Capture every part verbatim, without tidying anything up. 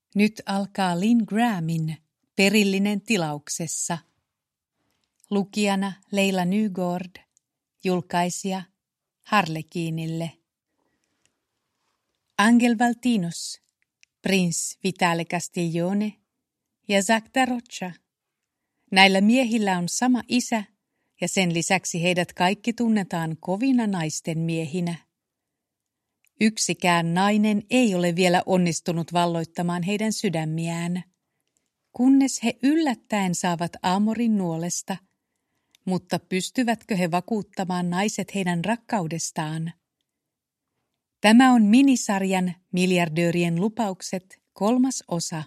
Nyt alkaa Lynn Grahamin Perillinen tilauksessa. Lukijana Leila Nygård, julkaisija Harlekiinille. Angel Valtinos, Prince Vitale Castiglione ja Zac da Rocha. Näillä miehillä on sama isä ja sen lisäksi heidät kaikki tunnetaan kovina naisten miehinä. Yksikään nainen ei ole vielä onnistunut valloittamaan heidän sydämiään, kunnes he yllättäen saavat Amorin nuolesta, mutta pystyvätkö he vakuuttamaan naiset heidän rakkaudestaan? Tämä on minisarjan Miljardöörien lupaukset kolmas osa.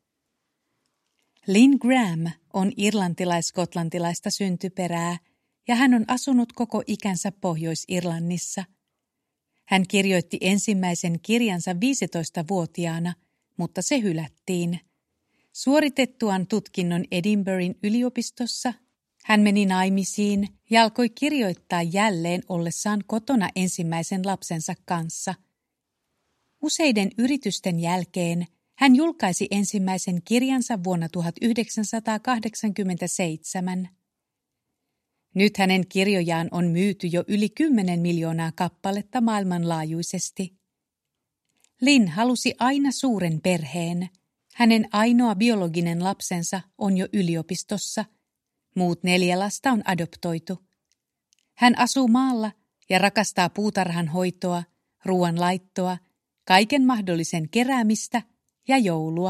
Lynn Graham on irlantilais-skotlantilaista syntyperää ja hän on asunut koko ikänsä Pohjois-Irlannissa. Hän kirjoitti ensimmäisen kirjansa viisitoistavuotiaana, mutta se hylättiin. Suoritettuaan tutkinnon Edinburghin yliopistossa hän meni naimisiin ja alkoi kirjoittaa jälleen ollessaan kotona ensimmäisen lapsensa kanssa. Useiden yritysten jälkeen hän julkaisi ensimmäisen kirjansa vuonna tuhatyhdeksänsataakahdeksankymmentäseitsemän. Nyt hänen kirjojaan on myyty jo yli kymmenen miljoonaa kappaletta maailmanlaajuisesti. Lynn halusi aina suuren perheen. Hänen ainoa biologinen lapsensa on jo yliopistossa. Muut neljä lasta on adoptoitu. Hän asuu maalla ja rakastaa puutarhan hoitoa, ruoan laittoa, kaiken mahdollisen keräämistä ja joulua.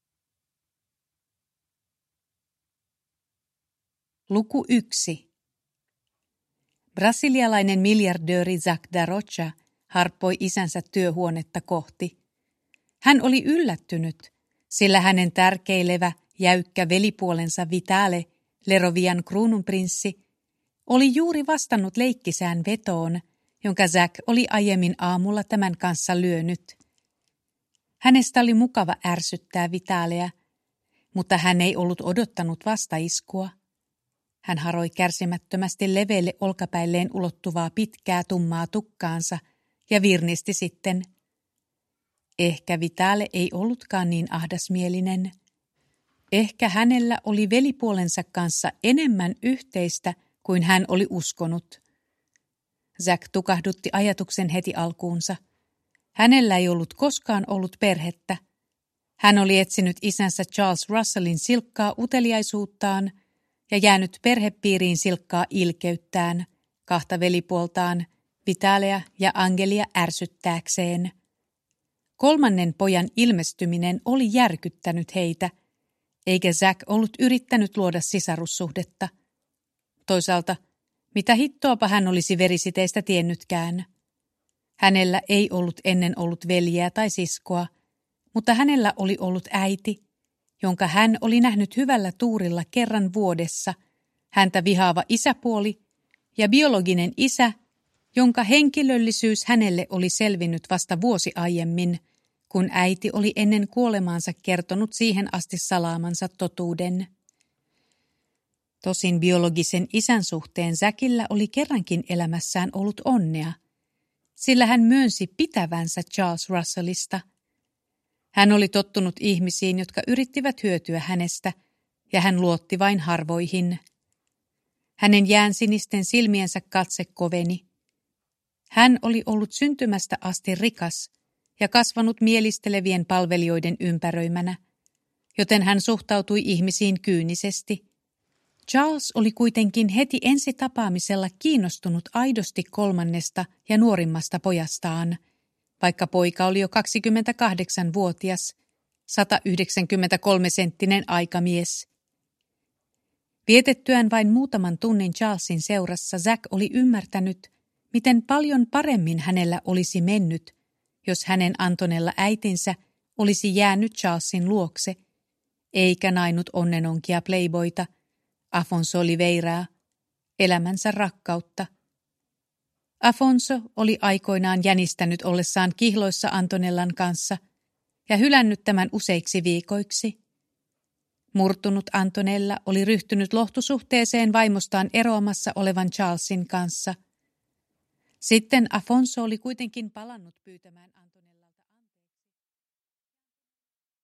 Luku yksi. Brasilialainen miljardööri Zac da Rocha harppoi isänsä työhuonetta kohti. Hän oli yllättynyt, sillä hänen tärkeilevä, jäykkä velipuolensa Vitale, Lerovian kruununprinssi, oli juuri vastannut leikkisään vetoon, jonka Zac oli aiemmin aamulla tämän kanssa lyönyt. Hänestä oli mukava ärsyttää Vitalea, mutta hän ei ollut odottanut vastaiskua. Hän haroi kärsimättömästi leveille olkapäilleen ulottuvaa pitkää tummaa tukkaansa ja virnisti sitten. Ehkä Vitale ei ollutkaan niin ahdasmielinen. Ehkä hänellä oli velipuolensa kanssa enemmän yhteistä kuin hän oli uskonut. Zac tukahdutti ajatuksen heti alkuunsa. Hänellä ei ollut koskaan ollut perhettä. Hän oli etsinyt isänsä Charles Russellin silkkaa uteliaisuuttaan ja jäänyt perhepiiriin silkkaa ilkeyttään, kahta velipuoltaan, Vitalea ja Angelia ärsyttääkseen. Kolmannen pojan ilmestyminen oli järkyttänyt heitä, eikä Zac ollut yrittänyt luoda sisarussuhdetta. Toisaalta, mitä hittoapa hän olisi verisiteistä tiennytkään. Hänellä ei ollut ennen ollut veljeä tai siskoa, mutta hänellä oli ollut äiti, jonka hän oli nähnyt hyvällä tuurilla kerran vuodessa, häntä vihaava isäpuoli ja biologinen isä, jonka henkilöllisyys hänelle oli selvinnyt vasta vuosi aiemmin, kun äiti oli ennen kuolemaansa kertonut siihen asti salaamansa totuuden. Tosin biologisen isän suhteen Zacilla oli kerrankin elämässään ollut onnea, sillä hän myönsi pitävänsä Charles Russellista. Hän oli tottunut ihmisiin, jotka yrittivät hyötyä hänestä, ja hän luotti vain harvoihin. Hänen jäänsinisten silmiensä katse koveni. Hän oli ollut syntymästä asti rikas ja kasvanut mielistelevien palvelijoiden ympäröimänä, joten hän suhtautui ihmisiin kyynisesti. Charles oli kuitenkin heti ensi tapaamisella kiinnostunut aidosti kolmannesta ja nuorimmasta pojastaan, vaikka poika oli jo kaksikymmentäkahdeksanvuotias, sata yhdeksänkymmentäkolme senttinen aikamies. Vietettyään vain muutaman tunnin Charlesin seurassa Zac oli ymmärtänyt, miten paljon paremmin hänellä olisi mennyt, jos hänen Antonella äitinsä olisi jäänyt Charlesin luokse, eikä nainut onnenonkia playboyta, Afonso Oliveiraa, elämänsä rakkautta. Afonso oli aikoinaan jänistänyt ollessaan kihloissa Antonellan kanssa ja hylännyt tämän useiksi viikoiksi. Murtunut Antonella oli ryhtynyt lohtusuhteeseen vaimostaan eroamassa olevan Charlesin kanssa. Sitten Afonso oli kuitenkin palannut pyytämään Antonella